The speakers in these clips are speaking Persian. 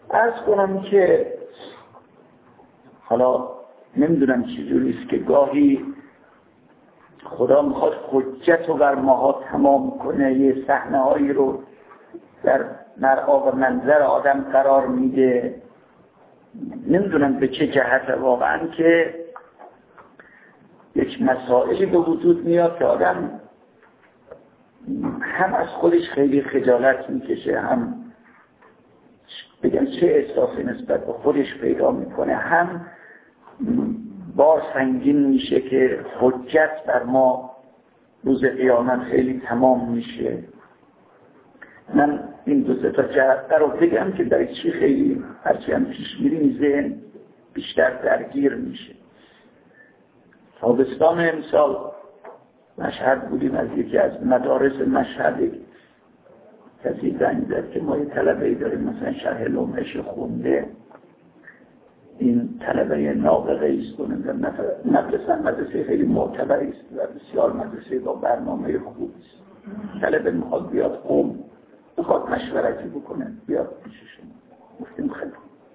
عرض کنم که حالا نمیدونم چجوریست که گاهی خدا میخواد حجت رو بر ماها تمام کنه، یه صحنه هایی رو در مرعا و منظر آدم قرار میده. نمیدونم به چه جهت واقعا که یک مسائلی به وجود میاد که آدم هم از خودش خیلی خجالت میکشه، هم بگم چه احساسی نسبت به خودش پیدا میکنه، هم بار سنگین میشه که حجت بر ما روز قیامت خیلی تمام میشه. من این دو سه تا جهت رو بگم که در چی خیلی هرچی هم پیش میریم ذهن بیشتر درگیر میشه. تابستان امسال مشهد بودیم، از یکی از مدارس مشهد کسی زنگ زد که ما یه طلبه‌ای داریم مثلا شرح لومش خونده، این طلبه نابغه است و مدرسه خیلی معتبری است و بسیار مدرسه با برنامه خوبی است. طلبه میخواد بیاد قم، میخواد مشورتی بکنه، بیاد پیش شما. گفتیم خیلی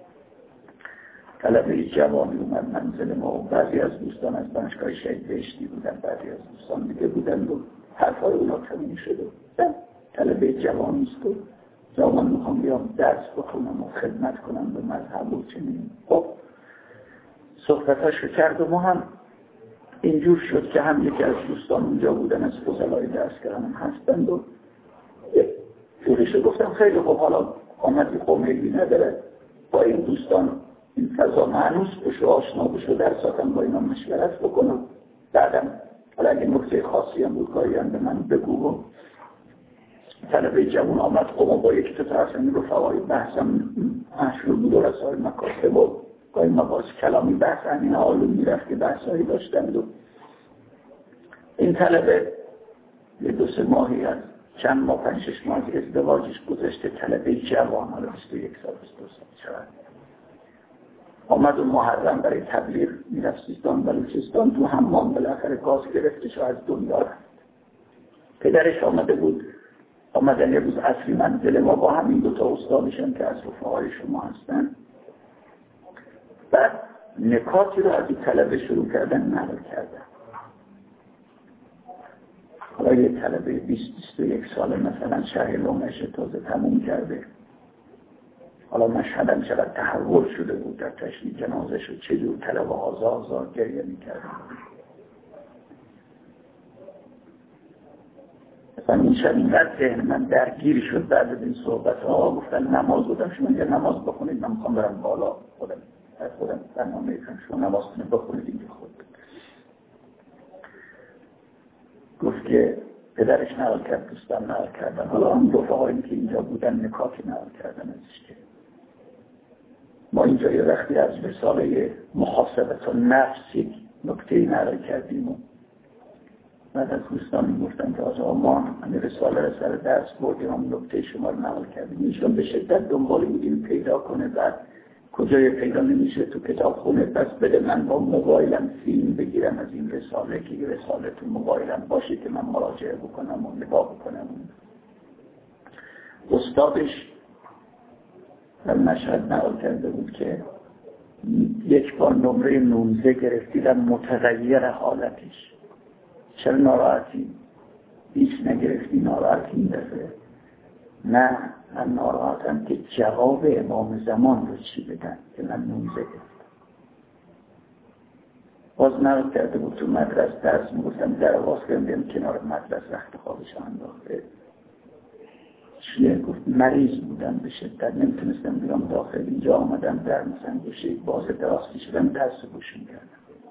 طلبه جوانی اومد منزل ما و بعضی از دوستان از دانشگاه شهید بهشتی بودن، بعضی از دوستان دیگه بودن و حرفای اونا تموم شده. طلبه جوانی است و زمان میخوام بیام درس بخونم و خدمت کنم به مذهب و چنین. خب صحبتاشو کرد و ما هم اینجور شد که هم یکی از دوستان اونجا بودن از فضلای درس کردن هستند و جوریشو گفتم خیلی خب حالا آمدی قومیلی نداره با این دوستان این فضا معنوس بشو، آشنا بشو، درساتم با اینا مشورت بکنم، بعدم حالا اگه نکته خاصی هم بود کاری هم به من بگو. و طلبه جوان آمد قم با یکی تو طرفی رفقای بحثم مشهور بود و رسای مکاتب و گاهی مباحث کلامی بحث همین آلون میرفت که بحثایی داشتند. و این طلبه یه 2-3 ماهی از چند ماه 5-6 ماهی ازدواجش گذشته، طلبه جوان حالا 21 سال 22 سال چقدر آمد و محرم برای تبلیغ میرفت سیستان بلوچستان، تو حمام بالاخره گاز گرفتش و از دنیا رفت. پدرش آمدن یه روز عصری منزل ما با همین 2 تا استادشن که از رفقای شما هستن. بعد نکاتی رو از این طلبه شروع کردن نقل کردن. حالا یه طلبه 20-21 ساله مثلا شرح لومش تازه تموم کرده، حالا مشهد هم چقدر تحول شده بود در تشییع جنازه شد، چجور طلبه ها زار گریه میکردن. مثلا این شب اینقدر ذهن من درگیری شد بعد از این صحبت ها. گفتن نماز بودم، شما یه نماز بخونید، من میخوام برم بالا، خودم برنامه کنم، شما نماز کنید بخونید اینجا خود. گفت که پدرش نقل کرد، دوستان نقل کردن، حالا هم رفقایی که اینجا بودن نکاتی نقل کردن ازش که ما اینجا یه وقتی از رساله محاسبت النفس یک نکته‌ای نقل کردیم و بعد از دوستان میگفتن که آقا ما همین رساله رو سر درس بردیم، هم نکته شما رو نقل کردیم. ایشون به شدت دنبال بودیم پیدا کنه، بعد کجای پیدا نمیشه تو کتاب خونه، پس بده من با موبایلم فیلم بگیرم از این رساله که این رساله تو موبایلم باشه که من مراجعه بکنم و نگاه بکنم. استادش در مشهد نقل کرده بود که یک بار نمره 19 گرفتیدن متغیر حالتش. چرا ناراحتی؟ هیچ نگرفتی ناراحتی این دفعه؟ نه، من ناراحتم که جواب امام زمان رو چی بدن که من 19 گرفتم. باز نقل کرده بود تو مدرسه درس میگفتم در آواز کردم کنار مدرسه رخت خوابش انداخته. چیه؟ گفت مریض بودم به شدت نمیتونستم بیام داخل، اینجا آمدم در مثلا گوشه باز دراز کشیدم درس گوش میکردم.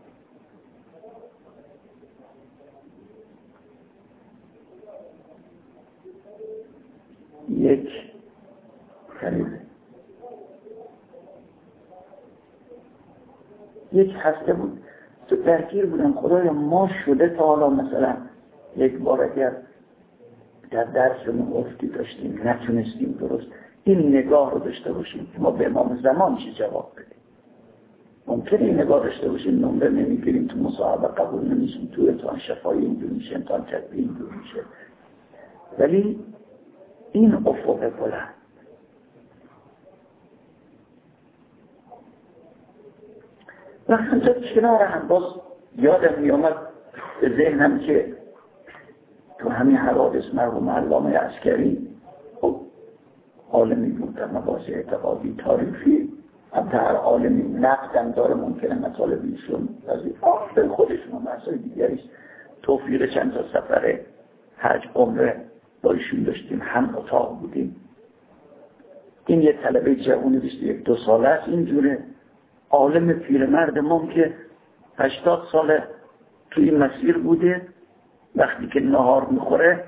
یک هفته بود تو درگیر بودم، خدایا ما شده تا حالا مثلا یک بار اگر در درسمون افتی داشتیم نتونستیم درست این نگاه رو داشته باشیم که ما به امام زمان چی جواب بدیم. ممکنه این نگاه داشته باشیم نمره نمیگیریم، تو مصاحبه قبول نمیشیم، تو امتحان شفایی اینجور میشه، امتحان کتبی اینجور میشه، ولی این افق بلند و همچنین کنار هم باز یادم میامد به ذهنم که تو همین حوادث مرحوم علامه عسکری خب عالمی بود در مباحث اعتقادی تاریخی، البته هر عالمی نقدم داره، ممکنه مطالب ایشون از این خودشون و مسائل دیگریست. توفیق چند تا سفر حج عمره با ایشون داشتیم، هم اتاق بودیم. این یه طلبه جوانی 21-22 ساله است، اینجوره عالم پیرمرد ما که 80 ساله تو این مسیر بوده. وقتی که نهار میخوره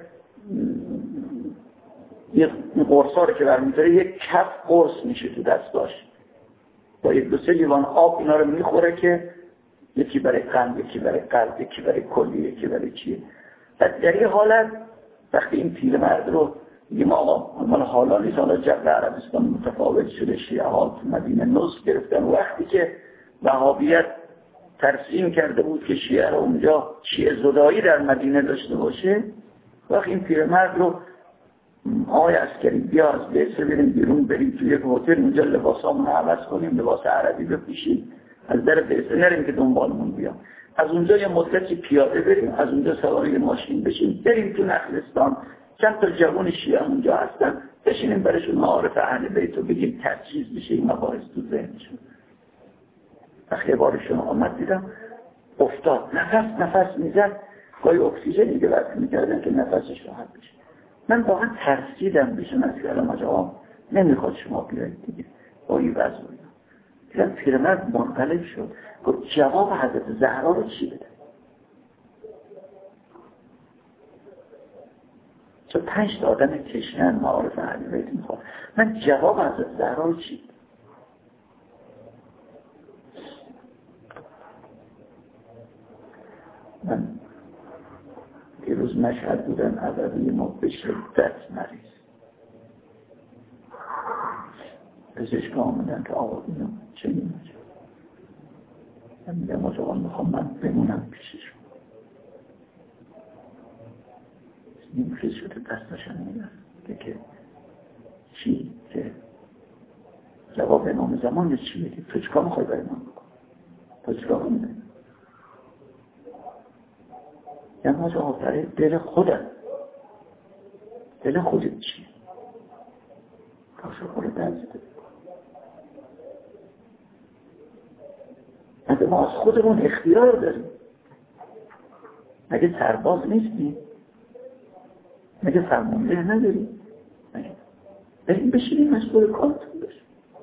یه قرصا رو که برمی‌داره یک کف قرص میشه تو دستاش، با 1-2 لیوان آب اینا رو میخوره که یکی برای قند، یکی برای قلب، یکی برای کلی، یکی برای چیه. در این حالت وقتی این پیرمرد رو میگیم آقا مال حالا نیست، حالا جو عربستان متفاوت شده، شیعه ها تو مدینه نصب گرفتن. وقتی که وهابیت ترسیم کرده بود که شیعه رو اونجا شیعه زدایی در مدینه داشته باشه، وقتی این پیرمرد رو آقای عسکری بیا از بیسه بریم بیرون، بریم توی یک هتل اونجا لباسامون رو عوض کنیم، لباس عربی بپوشیم، از در بیسه نریم که دنبالمون بیام، از اونجا یه مدتی پیاده بریم، از اونجا سواری ماشین بشیم بریم تو نخلستان، چند تا جوان شیعه اونجا هستن بشینیم برشون معارف اهل بیت رو بگیم، تجهیز بشه این مباحث تو ذهنشون. وقتی بارشون آمد دیدم افتاد، نفس میزد، گاهی اکسیژن دیگه وقتی میکردن که نفسش راحت بشه. من واقعا ترسیدم بشم از کلام آقا نمیخواد شما بیایید دیگه با این وضع دیدم. پیرمرد منقلب شد، گفت جواب حضرت زهرا رو چی بده؟ چون 5 تا آدم تشنه‌اند معارف اهل بیت میخواد، من جواب حضرت زهرا رو چی بده؟ من یه روز مشهد بودن، عددی ما به شدت مریض، پزشک آمدن که آقا اینو چه نیمه؟ من میگم آقا میخوام من بمونم پیشش، نیمخیز شده دستشن میگن که چی؟ که جواب امام زمان چی میدی؟ تو چکا میخوای برای من بکن؟ تو چکا میدی؟ یعنی ما جواب برای دل خودم، دل خودت چی؟ کاشو خود درزیده مگه ما از خودمون اختیار داریم؟ مگه سرباز نیستیم؟ مگه فرمانده نداریم؟ مگه بریم بشینیم مسئول کارتون بشیم.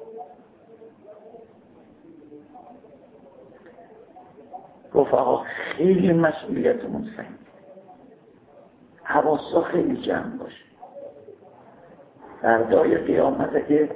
رفقا خیلی مسئولیتمون سنگینه، حواسا خیلی جمع باشه. فردای قیامت که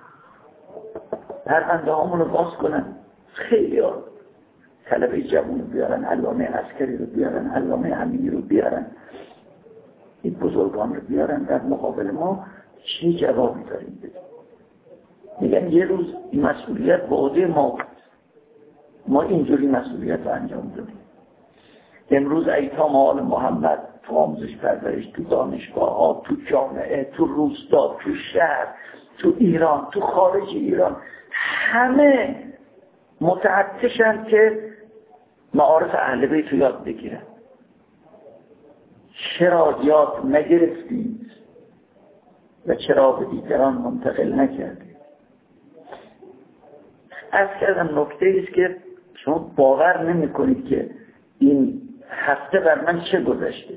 پرونده هامون رو باز کنن، خیلی ها طلبه جوان رو بیارن، علامه عسکری رو بیارن، علامه امینی رو بیارن، این بزرگان رو بیارن، در مقابل ما چه جوابی داریم بدیم؟ میگن یه روز این مسئولیت به عهده ما بود، ما اینجوری مسئولیت رو انجام دادیم. امروز ایتام آل محمد تو آموزش پرورش، تو دانشگاه ها، تو جامعه، تو روستا، تو شهر، تو ایران، تو خارج ایران، همه متعطشن که معارف اهل بیت رو یاد بگیرن. چرا یاد نگرفتید و چرا به دیگران منتقل نکردید؟ از کردم نکته ایست که شما باور نمی کنید که این هفته بر من چه گذشته.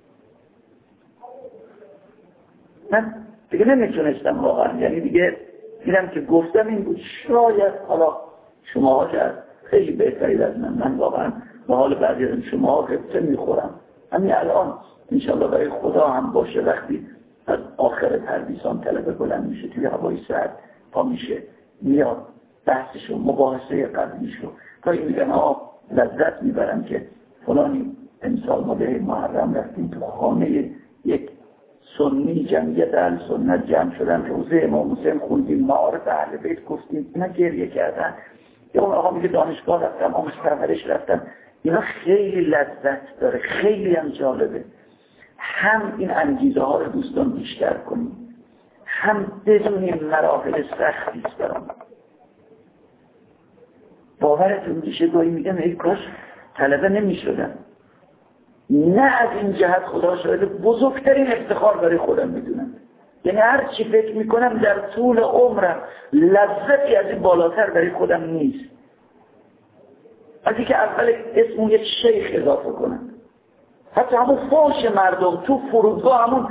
من دیگه نمیتونستم واقعا، یعنی دیگه دیدم که گفتم این بود. شاید حالا شما که خیلی بهترید از من واقعا به حال بعضی از شما غبطه میخورم. همین الان انشاءالله برای خدا هم باشه وقتی از آخر پردیسان طلبه بلند میشه توی هوای سرد پا میشه میاد بحثشو مباحثه قبلیشو گاهی میگن لذت میبرم که فلانی امسال ما به محرم رفتیم تو خانه یک سنی، جمعیت اهل سنت جمع شدن، روزه امام حسین خوندیم، معارف اهل بیت گفتیم، اینا گریه کردن. یا اون آقا میگه دانشگاه رفتم، آموزش پرورش رفتم. اینا خیلی لذت داره، خیلی هم جالبه. هم این انگیزه ها رو دوستان بیشتر کنیم، هم بدونیم مراحل سختی است برام. باورتون میشه گاهی میگم ای کاش طلبه نمیشدم. نه از این جهت خدا شاهده بزرگترین افتخار برای خودم میدونم. یعنی هر چی فکر میکنم در طول عمرم لذتی از این بالاتر برای خودم نیست. از اینکه اول اسمون یک شیخ اضافه کنم، حتی همون فوش مردم تو فرودگاه، همون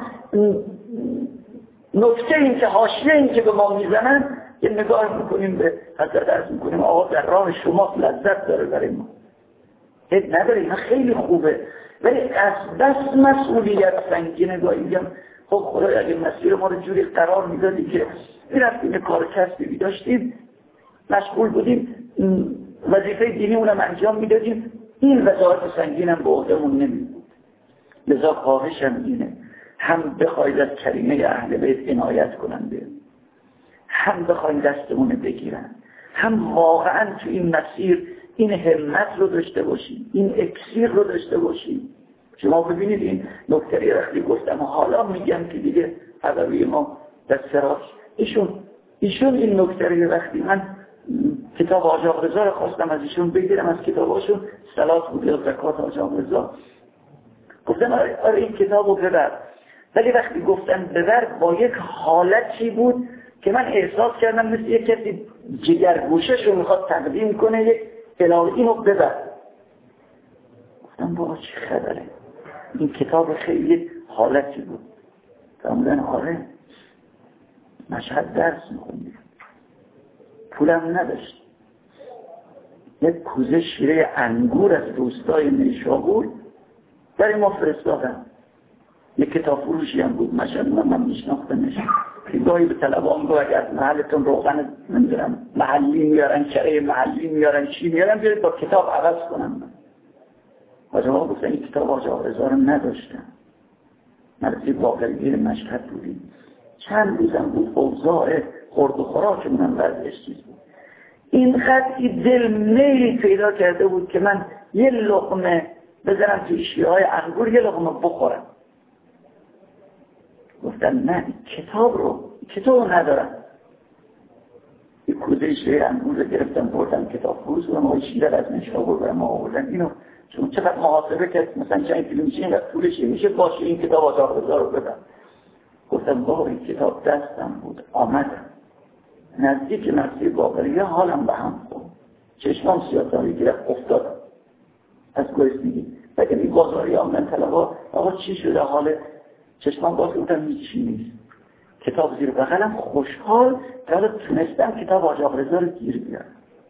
نکته این که حاشیه این که به ما میزنن، یه نگاه میکنیم به حضرت عرض میکنیم آقا در راه شما لذت داره برای ما، حد نداره، این خیلی خوبه. ولی از بس مسئولیت سنگینه. گاهی میگم خب خدای اگه مسیر ما رو جوری قرار میدادی که میرفتیم کار کسبی داشتیم، مشغول بودیم، وظیفه دینی اونم انجام میدادیم، این وظایف سنگینم به عهده‌مون نمیبود. لذا خواهشم اینه هم بخواید از کریمه اهل بیت عنایت کننده، هم بخواید دستمون بگیرن، هم واقعا تو این مسیر این همت رو داشته باشید، این اکسیر رو داشته باشید. شما ببینید این نکته رختی گفتم و حالا میگم که دیگه عدوی ما در سراش ایشون این نکته رختی، من کتاب حاج آقا رضا رو خواستم از ایشون بگیرم، از کتاباشون صلات بود یا زکات حاج آقا رضا، گفتم آره این کتاب رو ببر. ولی وقتی گفتن ببر با یک حالتی بود که من احساس کردم مثل یک کسی جگرگوشش رو میخواد تقدیم کنه، یک الهی اینو ببر. گفتم بابا چه خبره، این کتاب خیلی حالتی بود. فرمودن آره مشهد درس میخوندیم، پولم نداشت، یک کوزه شیره انگور از روستای نیشابور برای ما فرستادن. یک کتاب فروشی هم بود مشهد، من میشناختمش، که گاهی به طلبان گفت اگر از محلتون روغن نمیدونم محلی میارن، کره محلی میارن، چی میارن، بیارید با کتاب عوض کنم. حاج آقا گفتن این کتاب حاج آقا رضا رو نداشتن. مرسی باقرگیر مشهد بودیم، چند روزم بود اوضاع خورد و خوراکمونم وضعش چیز بود. این خطی دل میلی پیدا کرده بود که من یه لقمه بزنم توی شیرهای انگور، یه لقمه بخورم. گفتن نه کتاب رو ندارم. یه کوزه شیر انگور رو گرفتم بردم کتاب فروش و ما شیر از نیشابور برم آوردن اینو، چون چقدر محاسبه کرد مثلا چند کیلو میشه اینقدر پولش میشه، باشه این کتاب حاج آقا رضا رو بدم. گفتم بابا این کتاب دستم بود، آمدم نزدیک مسیر باقریه، حالم به هم خورد، چشمام سیاه‌چالی گرفت، افتادم از گرسنگی. بگم این بازاری آمدن طلبا آقا چی شده، حال چشمام باز بودم هیچی نیست، کتاب زیر بغلم، خوشحال که حالا تونستم کتاب حاج آقا رضا رو گیر بیارم.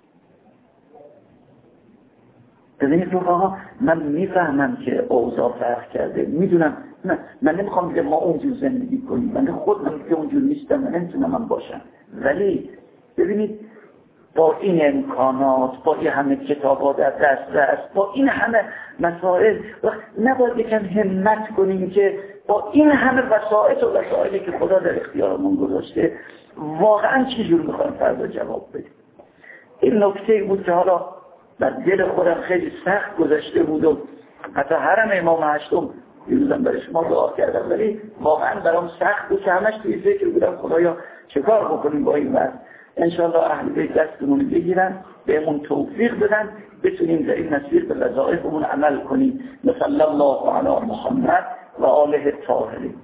ببینید رفقا، من میفهمم که اوضاع فرق کرده، میدونم، من نمیخوام بگم ما اونجور زندگی کنیم، من خودم که اونجور نیستم، من نمیتونم من باشم، ولی ببینید با این امکانات، با این همه کتابات در دسترس، با این همه مسائل، نباید یکم همت کنیم که با این همه وسایلی که خدا در اختیارمون گذاشته واقعا چی جور میخوایم فردا جواب بدیم. این نکته بود که حالا در دل خودم خیلی سخت گذشته بود و حتی حرم امام هشتم دیروزم برای شما دعا کردم، ولی واقعا برام سخت بود که همش توی فکر بودم خدایا چه کار بکنیم با این وقت. انشاءالله اهل بیت دستمون بگیرن، بهمون توفیق بدن، بتونیم در این مسیر به وظایفمون عمل کنیم. صلی الله علی محمد و آله الطاهرین.